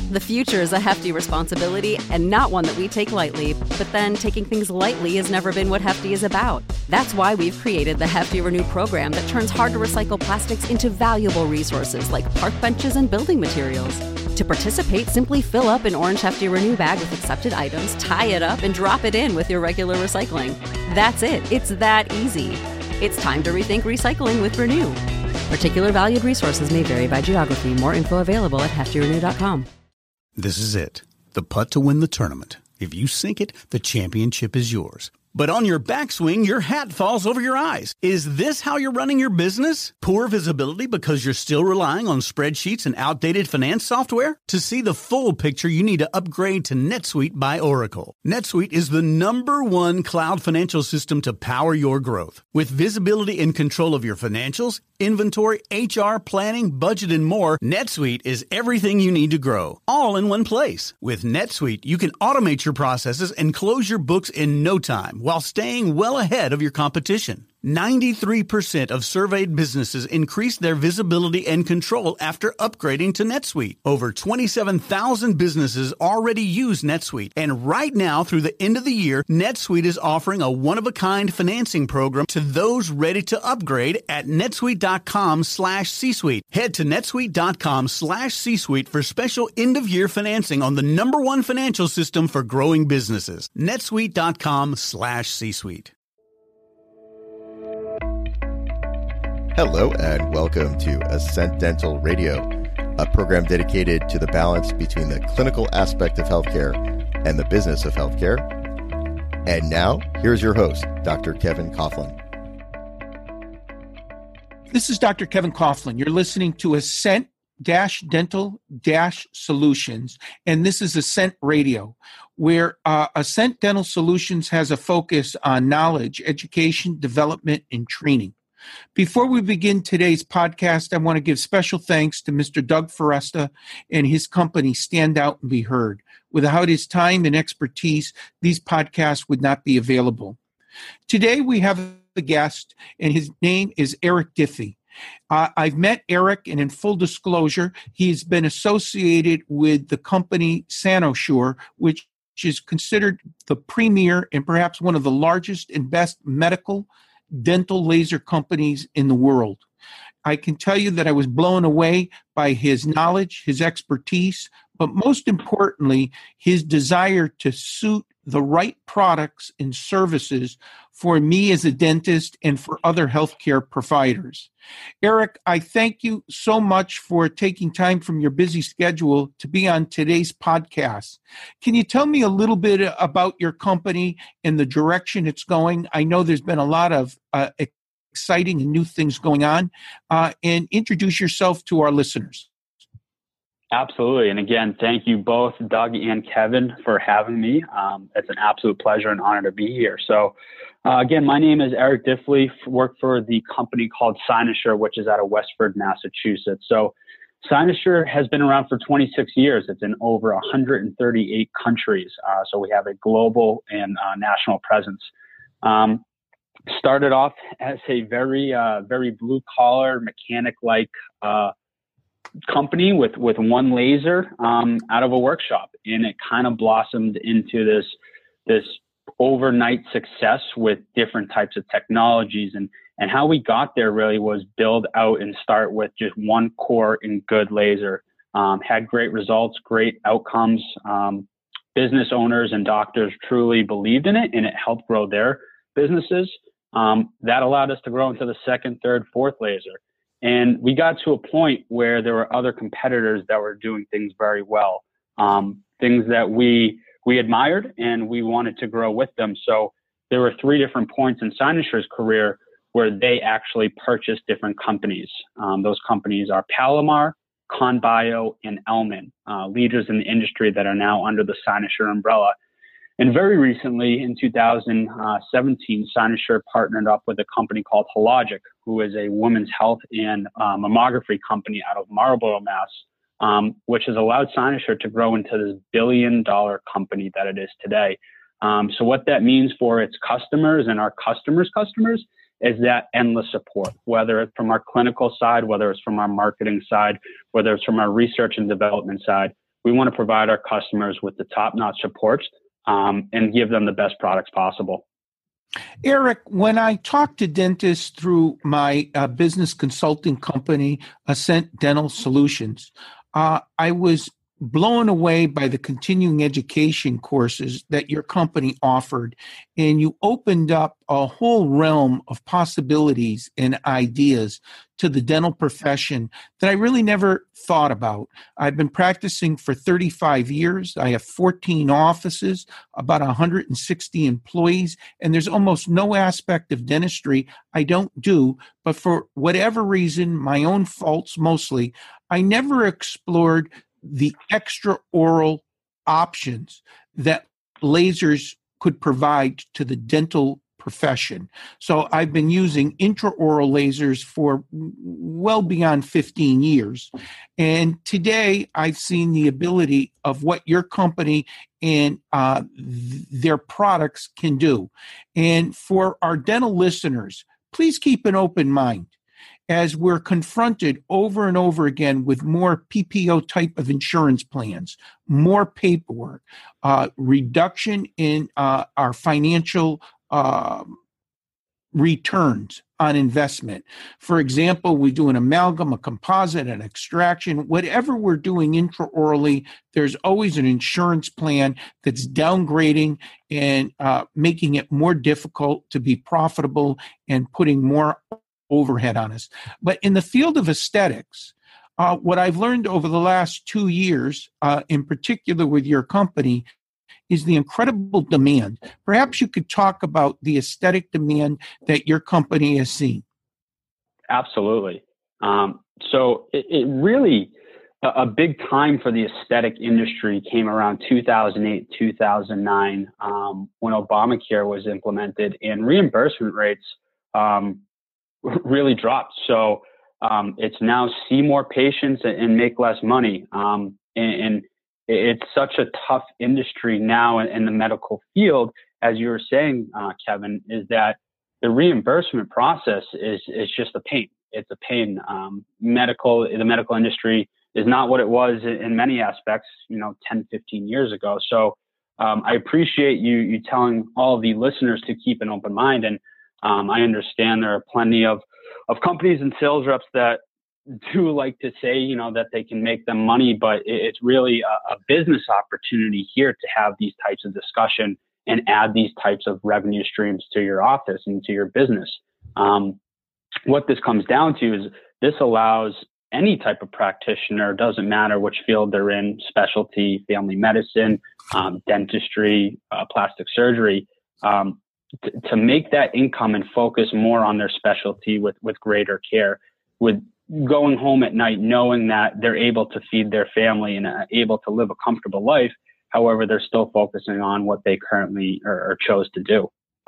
The future is a hefty responsibility and not one that we take lightly, but then taking things lightly has never been what Hefty is about. That's why we've created the Hefty Renew program that turns hard-to-recycle plastics into valuable resources like park benches and building materials. To participate, simply fill up an orange Hefty Renew bag with accepted items, tie it up, and drop it in with your regular recycling. That's it. It's that easy. It's time to rethink recycling with Renew. Particular valued resources may vary by geography. More info available at heftyrenew.com. This is it. The putt to win the tournament. If you sink it, the championship is yours. But on your backswing, your hat falls over your eyes. Is this how you're running your business? Poor visibility because you're still relying on spreadsheets and outdated finance software? To see the full picture, you need to upgrade to NetSuite by Oracle. NetSuite is the #1 cloud financial system to power your growth. With visibility and control of your financials, inventory, HR, planning, budget, and more, NetSuite is everything you need to grow, all in one place. With NetSuite, you can automate your processes and close your books in no time while staying well ahead of your competition. 93% of surveyed businesses increased their visibility and control after upgrading to NetSuite. Over 27,000 businesses already use NetSuite. And right now, through the end of the year, NetSuite is offering a one-of-a-kind financing program to those ready to upgrade at netsuite.com/C-Suite. Head to netsuite.com/C-Suite for special end-of-year financing on the #1 financial system for growing businesses. netsuite.com/C-Suite. Hello and welcome to Ascent Dental Radio, a program dedicated to the balance between the clinical aspect of healthcare and the business of healthcare. And now, here's your host, Dr. Kevin Coughlin. This is Dr. Kevin Coughlin. You're listening to Ascent-Dental-Solutions, and this is Ascent Radio, where Ascent Dental Solutions has a focus on knowledge, education, development, and training. Before we begin today's podcast, I want to give special thanks to Mr. Doug Foresta and his company, Stand Out and Be Heard. Without his time and expertise, these podcasts would not be available. Today, we have a guest, and his name is Eric Diffie. I've met Eric, and in full disclosure, he's been associated with the company Cynosure, which is considered the premier and perhaps one of the largest and best medical dental laser companies in the world. I can tell you that I was blown away by his knowledge, his expertise, but most importantly, his desire to suit the right products and services for me as a dentist and for other healthcare providers. Eric, I thank you so much for taking time from your busy schedule to be on today's podcast. Can you tell me a little bit about your company and the direction it's going? I know there's been a lot of exciting and new things going on, and introduce yourself to our listeners. Absolutely. And again, thank you both, Doug and Kevin, for having me. It's an absolute pleasure and honor to be here. So again, my name is Eric Diffie, work for the company called Cynosure, which is out of Westford, Massachusetts. So Cynosure has been around for 26 years. It's in over 138 countries. So we have a global and national presence. Started off as a very blue collar mechanic-like company with one laser out of a workshop, and it kind of blossomed into this overnight success with different types of technologies. And how we got there really was build out and start with just one core and good laser. Had great results, great outcomes. Business owners and doctors truly believed in it, and it helped grow their businesses. That allowed us to grow into the second, third, fourth laser. And we got to a point where there were other competitors that were doing things very well, things that we admired and we wanted to grow with them. So there were 3 different points in Cynosure's career where they actually purchased different companies. Those companies are Palomar, ConBio, and Elman, leaders in the industry that are now under the Cynosure umbrella. And very recently, in 2017, Cynosure partnered up with a company called Hologic, who is a women's health and mammography company out of Marlborough, Mass., which has allowed Cynosure to grow into this billion-dollar company that it is today. So what that means for its customers and our customers' customers is that endless support, whether it's from our clinical side, whether it's from our marketing side, whether it's from our research and development side. we want to provide our customers with the top-notch support and give them the best products possible. Eric, when I talk to dentists through my business consulting company, Ascent Dental Solutions, I was blown away by the continuing education courses that your company offered, and you opened up a whole realm of possibilities and ideas to the dental profession that I really never thought about. I've been practicing for 35 years. I have 14 offices, about 160 employees, and there's almost no aspect of dentistry I don't do, but for whatever reason, my own faults mostly, I never explored the extraoral options that lasers could provide to the dental profession. So I've been using intraoral lasers for well beyond 15 years. And today I've seen the ability of what your company and their products can do. And for our dental listeners, please keep an open mind as we're confronted over and over again with more PPO type of insurance plans, more paperwork, reduction in our financial returns on investment. For example, we do an amalgam, a composite, an extraction, whatever we're doing intraorally, there's always an insurance plan that's downgrading and making it more difficult to be profitable and putting more overhead on us. But in the field of aesthetics, what I've learned over the last 2 years, in particular with your company, is the incredible demand. Perhaps you could talk about the aesthetic demand that your company has seen. Absolutely. So it really, a big time for the aesthetic industry came around 2008, 2009, when Obamacare was implemented and reimbursement rates really dropped. So it's now see more patients and make less money. And it's such a tough industry now in the medical field, as you were saying, Kevin, is that the reimbursement process is just a pain. It's a pain. The medical industry is not what it was in many aspects, 10, 15 years ago. So I appreciate you telling all of the listeners to keep an open mind. And I understand there are plenty of companies and sales reps that do like to say, that they can make them money, but it's really a business opportunity here to have these types of discussion and add these types of revenue streams to your office and to your business. What this comes down to is this allows any type of practitioner, doesn't matter which field they're in, specialty, family medicine, dentistry, plastic surgery, to make that income and focus more on their specialty with greater care, with going home at night knowing that they're able to feed their family and able to live a comfortable life. However, they're still focusing on what they currently or chose to do.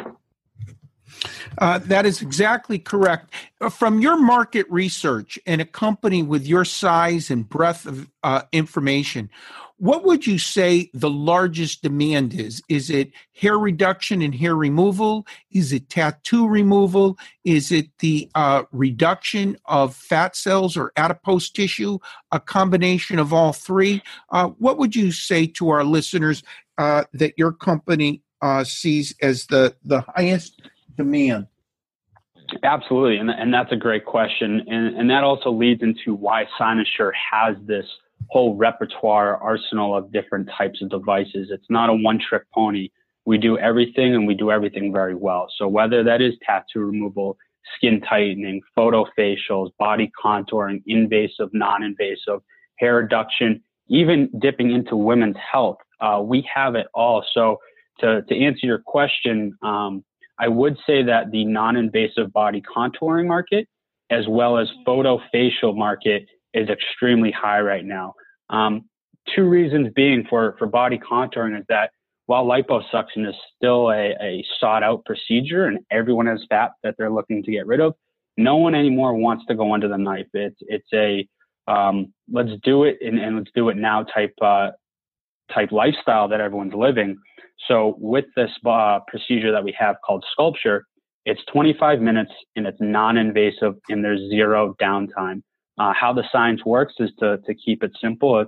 That is exactly correct. From your market research and a company with your size and breadth of information, what would you say the largest demand is? Is it hair reduction and hair removal? Is it tattoo removal? Is it the reduction of fat cells or adipose tissue? A combination of all three? What would you say to our listeners that your company sees as the highest demand? Absolutely. And that's a great question. And that also leads into why Cynosure has this whole repertoire arsenal of different types of devices. It's not a one-trick pony. We do everything and we do everything very well. So whether that is tattoo removal, skin tightening, photofacials, body contouring, invasive, non-invasive, hair reduction, even dipping into women's health, we have it all. So to answer your question, I would say that the non-invasive body contouring market, as well as photofacial market, is extremely high right now. Two reasons being for body contouring is that while liposuction is still a sought out procedure and everyone has fat that they're looking to get rid of, no one anymore wants to go under the knife. It's a let's do it and let's do it now type lifestyle that everyone's living. So with this procedure that we have called Sculpture, it's 25 minutes and it's non-invasive and there's zero downtime. How the science works is to keep it simple.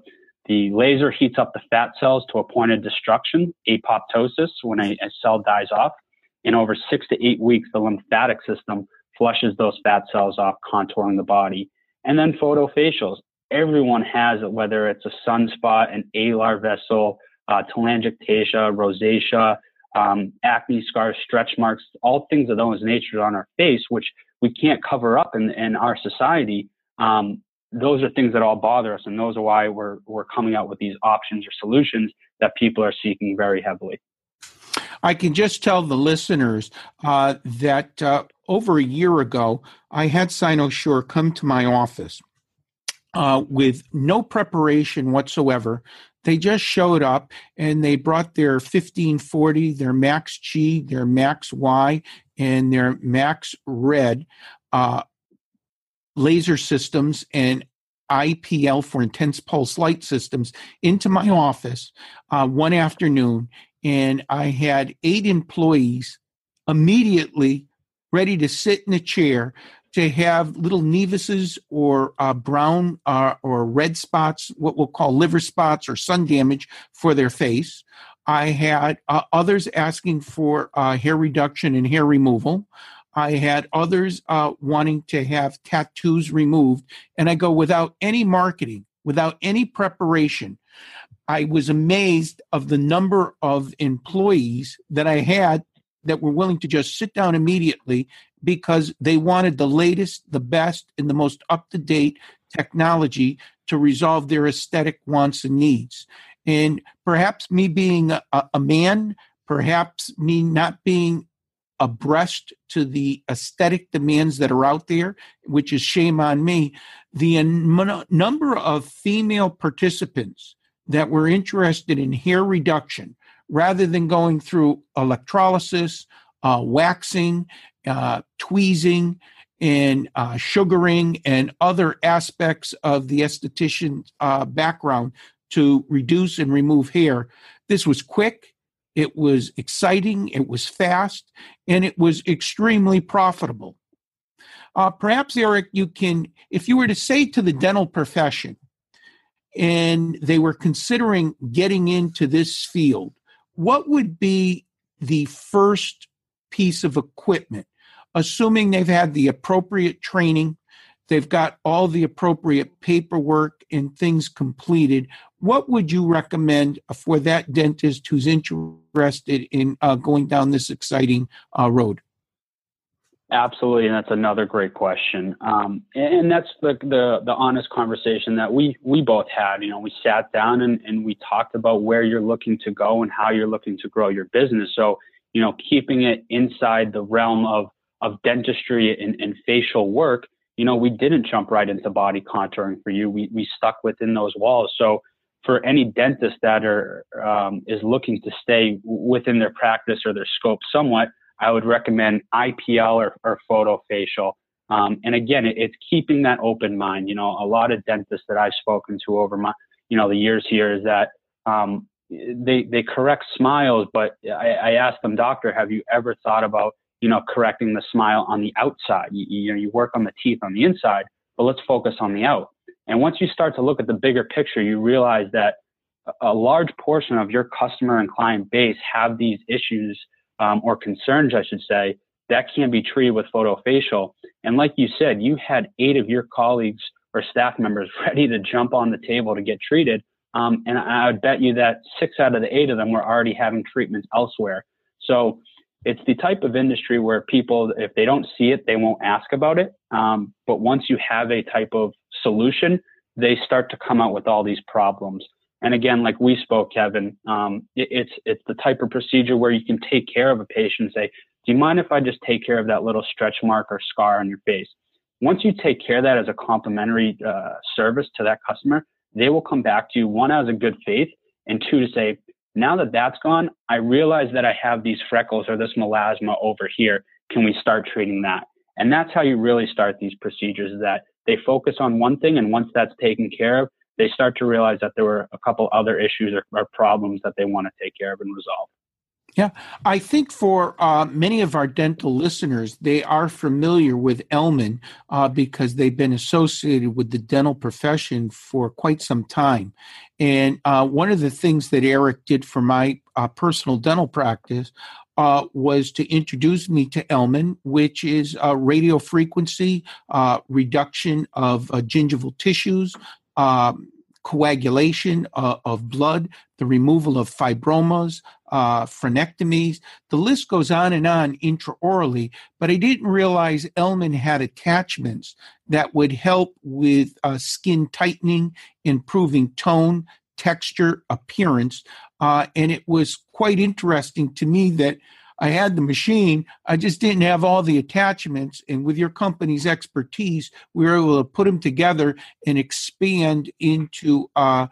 The laser heats up the fat cells to a point of destruction, apoptosis, when a cell dies off. In over 6 to 8 weeks, the lymphatic system flushes those fat cells off, contouring the body. And then photofacials. Everyone has it, whether it's a sunspot, an alar vessel, telangiectasia, rosacea, acne scars, stretch marks, all things of those nature on our face, which we can't cover up in our society. Those are things that all bother us, and those are why we're coming out with these options or solutions that people are seeking very heavily. I can just tell the listeners that over a year ago, I had Cynosure come to my office with no preparation whatsoever. They just showed up and they brought their 1540, their Max G, their Max Y, and their Max Red laser systems and IPL for intense pulse light systems into my office one afternoon. And I had 8 employees immediately ready to sit in a chair to have little nevuses or brown or red spots, what we'll call liver spots or sun damage for their face. I had others asking for hair reduction and hair removal. I had others wanting to have tattoos removed. And I go, without any marketing, without any preparation, I was amazed of the number of employees that I had that were willing to just sit down immediately because they wanted the latest, the best, and the most up-to-date technology to resolve their aesthetic wants and needs. And perhaps me being a man, perhaps me not being abreast to the aesthetic demands that are out there, which is shame on me, the number of female participants that were interested in hair reduction rather than going through electrolysis, waxing, tweezing, and sugaring, and other aspects of the esthetician's background to reduce and remove hair. This was quick, it was exciting, it was fast, and it was extremely profitable. Perhaps, Eric, you can, if you were to say to the dental profession, and they were considering getting into this field, what would be the first piece of equipment, assuming they've had the appropriate training, they've got all the appropriate paperwork and things completed? What would you recommend for that dentist who's interested in going down this exciting road? Absolutely, and that's another great question. And that's the honest conversation that we both had. You know, we sat down and we talked about where you're looking to go and how you're looking to grow your business. So, you know, keeping it inside the realm of dentistry and facial work, you know, we didn't jump right into body contouring for you. We stuck within those walls. So for any dentist that is looking to stay within their practice or their scope somewhat, I would recommend IPL or photofacial. And again, it's keeping that open mind. You know, a lot of dentists that I've spoken to over the years here is that they correct smiles, but I asked them, doctor, have you ever thought about, you know, correcting the smile on the outside? You work on the teeth on the inside, but let's focus on the out. And once you start to look at the bigger picture, you realize that a large portion of your customer and client base have these issues or concerns, I should say, that can be treated with photofacial. And like you said, you had 8 of your colleagues or staff members ready to jump on the table to get treated. And I would bet you that 6 out of the 8 of them were already having treatments elsewhere. So it's the type of industry where people, if they don't see it, they won't ask about it. But once you have a type of solution, they start to come out with all these problems. And again, like we spoke, Kevin, it's the type of procedure where you can take care of a patient and say, do you mind if I just take care of that little stretch mark or scar on your face? Once you take care of that as a complimentary service to that customer, they will come back to you, 1, out of good faith, and 2, to say, now that that's gone, I realize that I have these freckles or this melasma over here. Can we start treating that? And that's how you really start these procedures, is that they focus on one thing, and once that's taken care of, they start to realize that there were a couple other issues or problems that they want to take care of and resolve. Yeah, I think for many of our dental listeners, they are familiar with Elman because they've been associated with the dental profession for quite some time. And one of the things that Eric did for my personal dental practice was to introduce me to Elman, which is radio frequency reduction of gingival tissues. Coagulation of blood, the removal of fibromas, frenectomies. The list goes on intraorally, but I didn't realize Elman had attachments that would help with skin tightening, improving tone, texture, appearance. And it was quite interesting to me that I had the machine. I just didn't have all the attachments. And with your company's expertise, we were able to put them together and expand into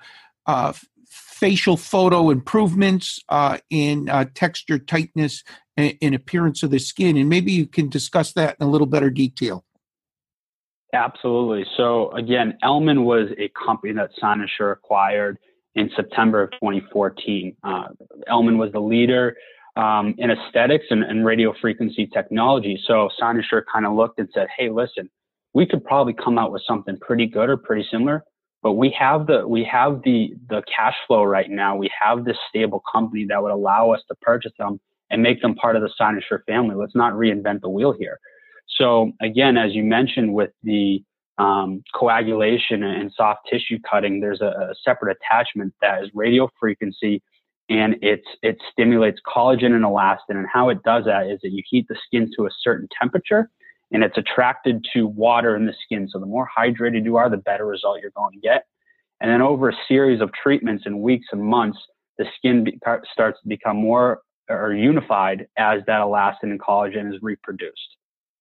facial photo improvements in texture, tightness, and appearance of the skin. And maybe you can discuss that in a little better detail. Absolutely. So again, Elman was a company that Cynosure acquired in September of 2014. Elman was the leader in aesthetics and radio frequency technology. So Cynosure kind of looked and said, hey, listen, we could probably come out with something pretty good or pretty similar, but we have the cash flow right now. We have this stable company that would allow us to purchase them and make them part of the Cynosure family. Let's not reinvent the wheel here. So again, as you mentioned with the coagulation and soft tissue cutting, there's a separate attachment that is radio frequency, and it stimulates collagen and elastin. And how it does that is that you heat the skin to a certain temperature, and it's attracted to water in the skin. So the more hydrated you are, the better result you're going to get. And then over a series of treatments in weeks and months, the skin starts to become more unified as that elastin and collagen is reproduced.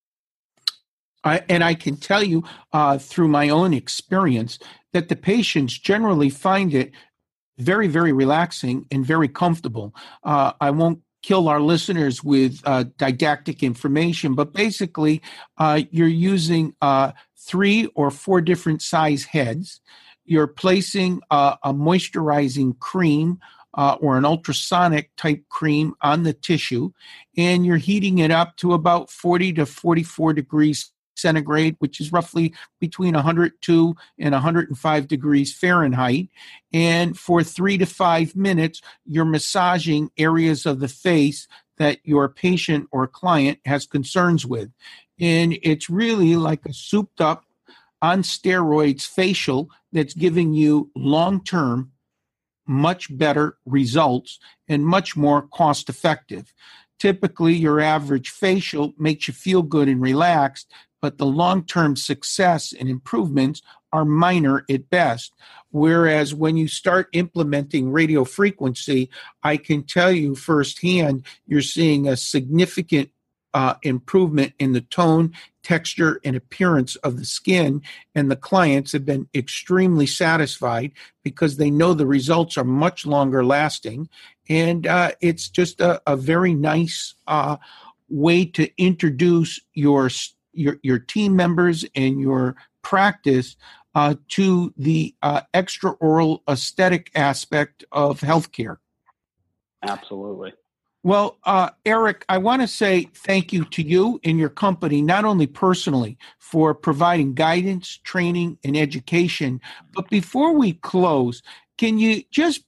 And I can tell you through my own experience that the patients generally find it very, very relaxing and very comfortable. I won't kill our listeners with didactic information, but basically you're using 3 or 4 different size heads. You're placing a moisturizing cream or an ultrasonic type cream on the tissue, and you're heating it up to about 40 to 44 degrees centigrade, which is roughly between 102 and 105 degrees Fahrenheit. And for 3 to 5 minutes, you're massaging areas of the face that your patient or client has concerns with. And it's really like a souped up on steroids facial that's giving you long-term, much better results and much more cost effective. Typically, your average facial makes you feel good and relaxed, but the long-term success and improvements are minor at best. Whereas when you start implementing radio frequency, I can tell you firsthand, you're seeing a significant improvement in the tone, texture, and appearance of the skin. And the clients have been extremely satisfied because they know the results are much longer lasting. And it's just a very nice way to introduce your team members and your practice to the extraoral aesthetic aspect of healthcare. Absolutely. Well, Eric, I want to say thank you to you and your company, not only personally for providing guidance, training, and education, but before we close, can you just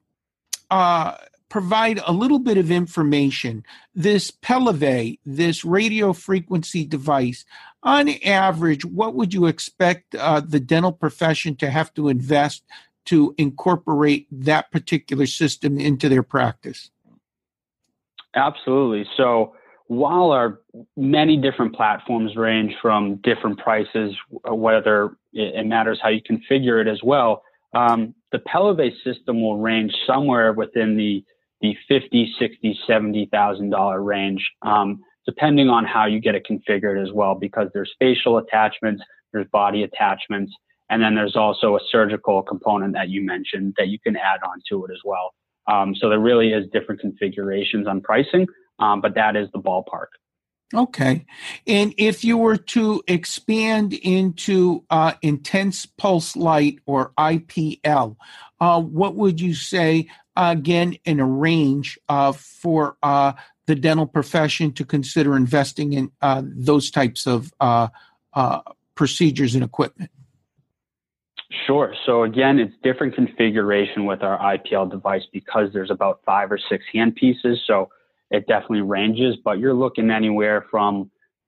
provide a little bit of information? This Pelave, this radio frequency device, on average, what would you expect the dental profession to have to invest to incorporate that particular system into their practice? Absolutely. So while our many different platforms range from different prices, whether it matters how you configure it as well, the Pelave system will range somewhere within the $50,000, $60,000, $70,000 range, depending on how you get it configured as well, because there's facial attachments, there's body attachments, and then there's also a surgical component that you mentioned that you can add on to it as well. So there really is different configurations on pricing, but that is the ballpark. Okay. And if you were to expand into intense pulse light or IPL, what would you say again, in a range for the dental profession to consider investing in those types of procedures and equipment? Sure. So again, it's different configuration with our IPL device because there's about 5 or 6 hand pieces. So it definitely ranges, but you're looking anywhere from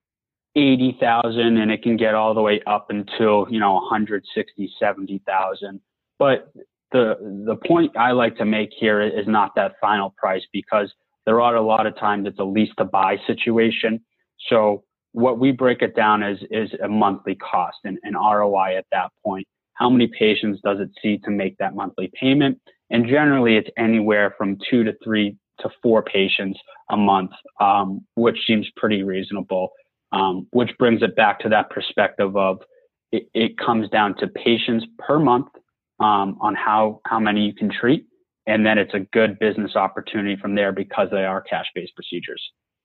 80,000 and it can get all the way up until, 160, 70,000. But the point I like to make here is not that final price, because there are a lot of times it's a lease to buy situation. So what we break it down is a monthly cost and ROI at that point. How many patients does it see to make that monthly payment? And generally it's anywhere from 2 to 3 to 4 patients a month, which seems pretty reasonable, which brings it back to that perspective of it comes down to patients per month on how many you can treat. And then it's a good business opportunity from there because they are cash-based procedures.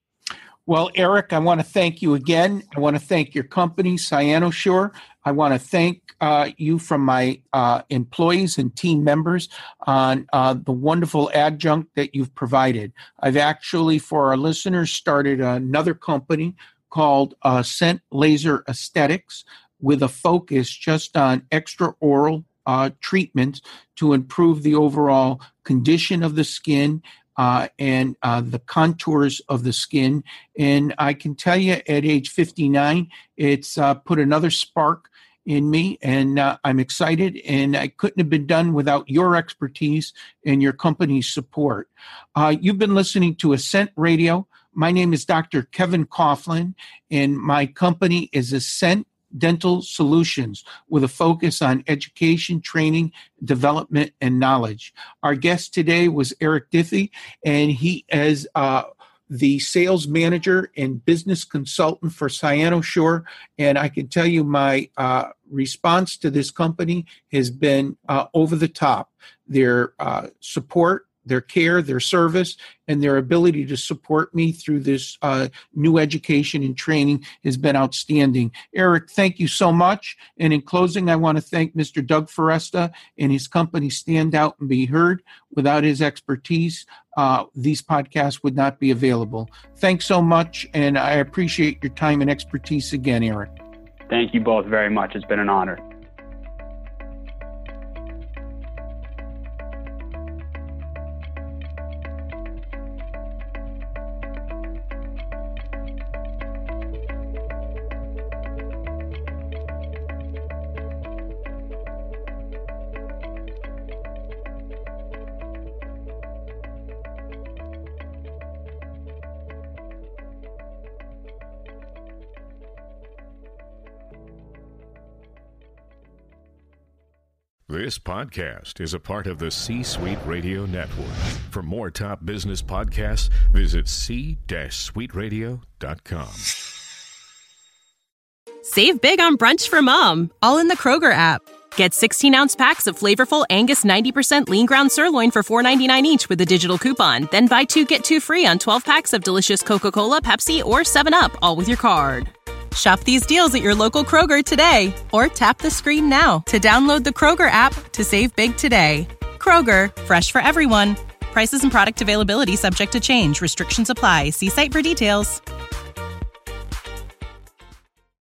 Well, Eric, I want to thank you again. I want to thank your company, Cyanossure. I want to thank you from my employees and team members on the wonderful adjunct that you've provided. I've actually, for our listeners, started another company called Scent Laser Aesthetics with a focus just on extraoral treatments to improve the overall condition of the skin and the contours of the skin. And I can tell you at age 59, it's put another spark in me, and I'm excited, and I couldn't have been done without your expertise and your company's support. You've been listening to Ascent Radio. My name is Dr. Kevin Coughlin, and my company is Ascent Dental Solutions with a focus on education, training, development, and knowledge. Our guest today was Eric Diffie, and he is the sales manager and business consultant for Cyanossure. And I can tell you my response to this company has been over the top. Their support, their care, their service, and their ability to support me through this new education and training has been outstanding. Eric, thank you so much. And in closing, I want to thank Mr. Doug Foresta and his company Stand Out and Be Heard. Without his expertise, these podcasts would not be available. Thanks so much, and I appreciate your time and expertise again, Eric. Thank you both very much. It's been an honor. This podcast is a part of the C-Suite Radio Network. For more top business podcasts, visit c-suiteradio.com. Save big on brunch for mom, all in the Kroger app. Get 16-ounce packs of flavorful Angus 90% lean ground sirloin for $4.99 each with a digital coupon. Then buy 2, get 2 free on 12 packs of delicious Coca-Cola, Pepsi, or 7-Up, all with your card. Shop these deals at your local Kroger today, or tap the screen now to download the Kroger app to save big today. Kroger, fresh for everyone. Prices and product availability subject to change. Restrictions apply. See site for details.